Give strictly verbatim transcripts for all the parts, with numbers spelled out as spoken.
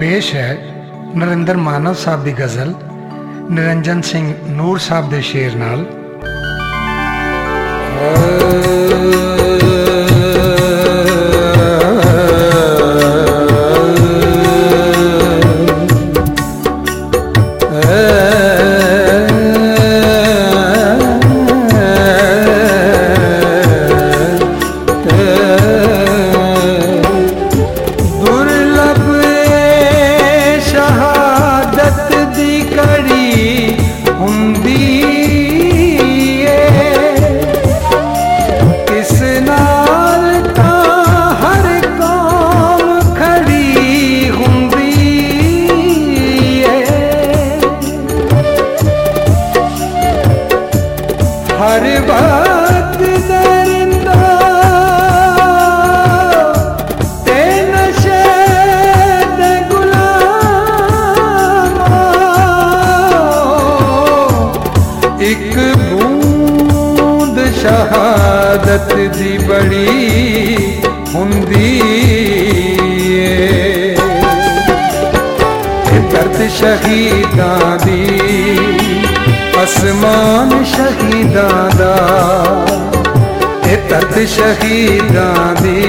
पेश है नरेंद्र मानव साहब की गज़ल निरंजन सिंह नूर साहब के शेर नाल। हर बात दरिंदा ते नशे दे गुलामा, एक बूंद शहादत दी बड़ी हुंदी ए दर्द शहीदां दी आसमान शहीदां दा, ए दर्द शहीदां दी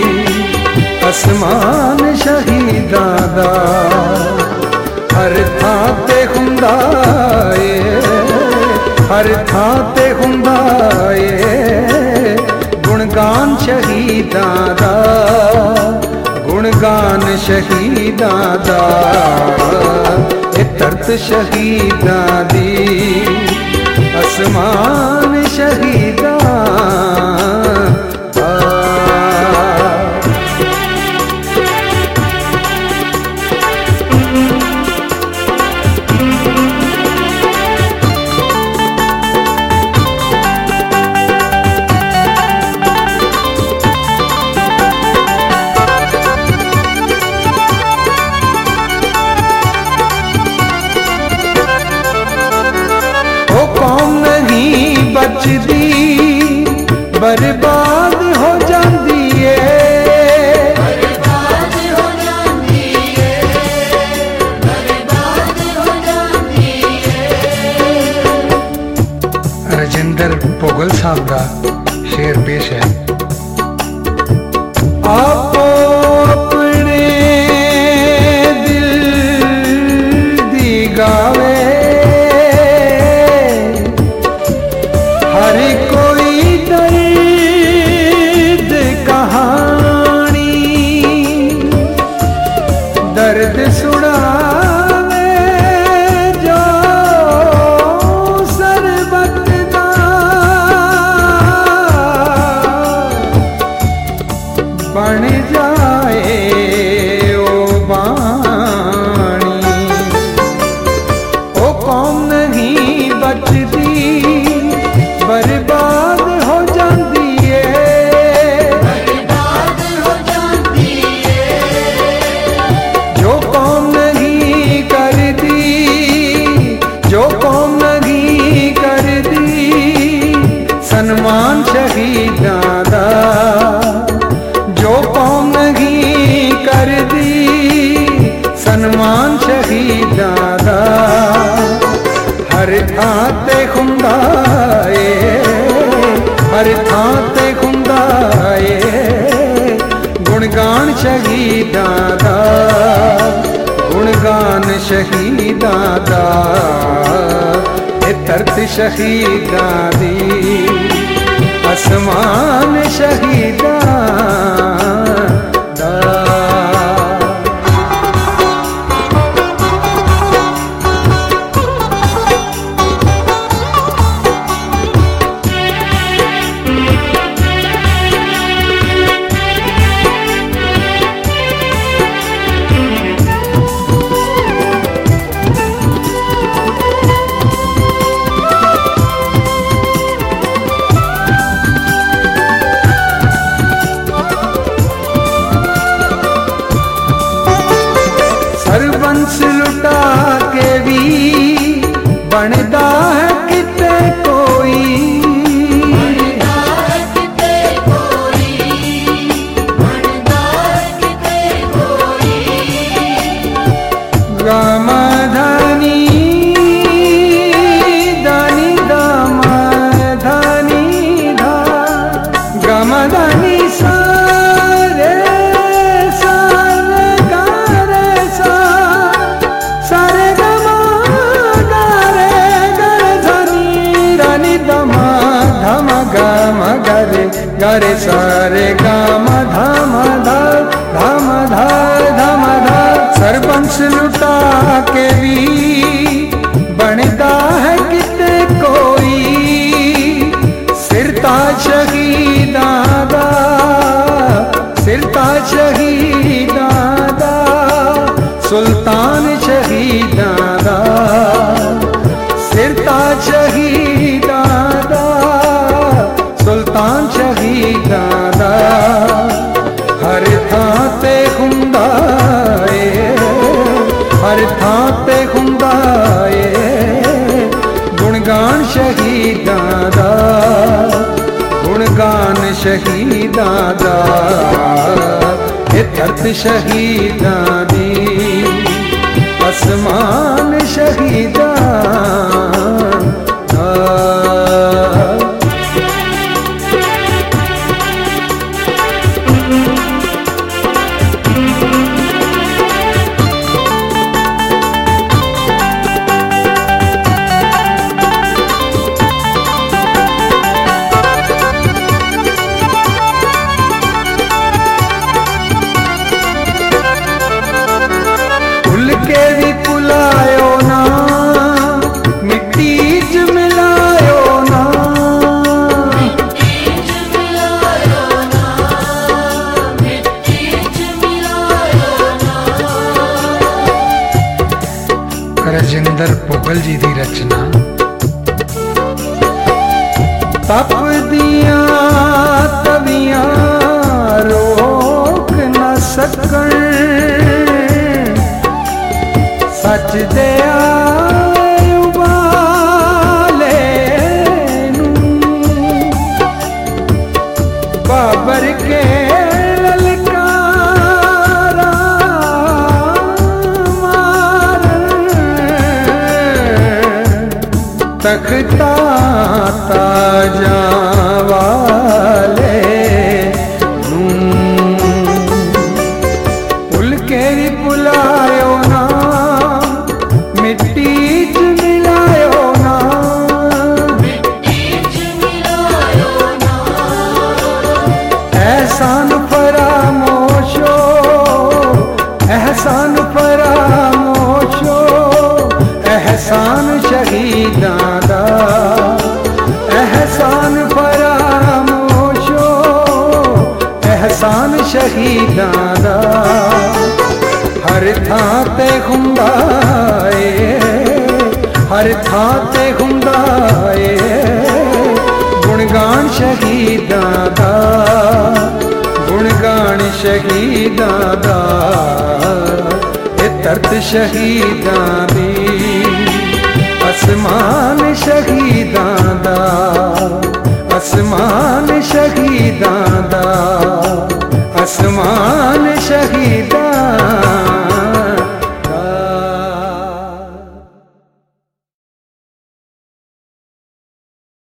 आसमान शहीदां दा। हर थां ते हुंदा ए, हर थां ते हुंदा ए गुणगान शहीदां दा, गुणगान शहीदां दा। ए दर्द शहीदां दी आसमान शहीदां दा। बचदी बर्बाद हो जाती है, बर्बाद हो जाती है, बर्बाद हो जाती है। राजेंद्र भोगल साहब का शेर पेश है। आपो अपने दिल दी गावे, हर कोई दर्द कहानी, दर्द सुनावे जो सरबत दा, बन जाए ओ बानी। ओ कौम नहीं बचती बर्बाद हो जाती है, बर्बाद हो जाती है। जो कौम नहीं करती, जो कौम नहीं करती सन्मान शहीदां दा, जो कौम नहीं करती सन्मान शहीदां दा। हर थां ते खुंदा ए, हर थां ते खुंदा ए गुणगान शहीदां दा, गुणगान शहीदां दा। ए दर्द शहीदां दी आसमान शहीदां दा। सर्वंस लुटा के भी बनदा है किते कोई, बनदा है किते कोई, बनदा है किते कोई। सारे सारे गाम धाम धा धाम धा धाम धा सरबंस लुटा के भी बनता है किते कोई सिरता शहीदां दा सिरता शहीदां दा सुल्तान शहीदां दा सिरता शहीदां दा सुल्तान शहीदां दा हर थां ते हुंदा ए हर थां ते हुंदा ए गुणगान शहीदां दा गुणगान शहीदां दा ए धरत शहीदां दी आसमान शहीदां दा राजेंद्र भुगल जी की रचना। तप दिया तवियां रोक न सकन सच दे उबाले नूं बाबर के तख्ता ताजा वाले पुल के भी पुलायो ना मिट्टी च मिलायो ना एहसान फरामोशो एहसान फरामोशो एहसान शहीदां दा एहसान फरामोशो एहसान शहीदां दा हर थां ते हुंदा ए हर थां ते हुंदा ए गुणगान शहीदां दा गुणगान शहीदां दा ए धरत शहीदां दी आसमान शहीदां दा आसमान शहीदां दा आसमान शहीदां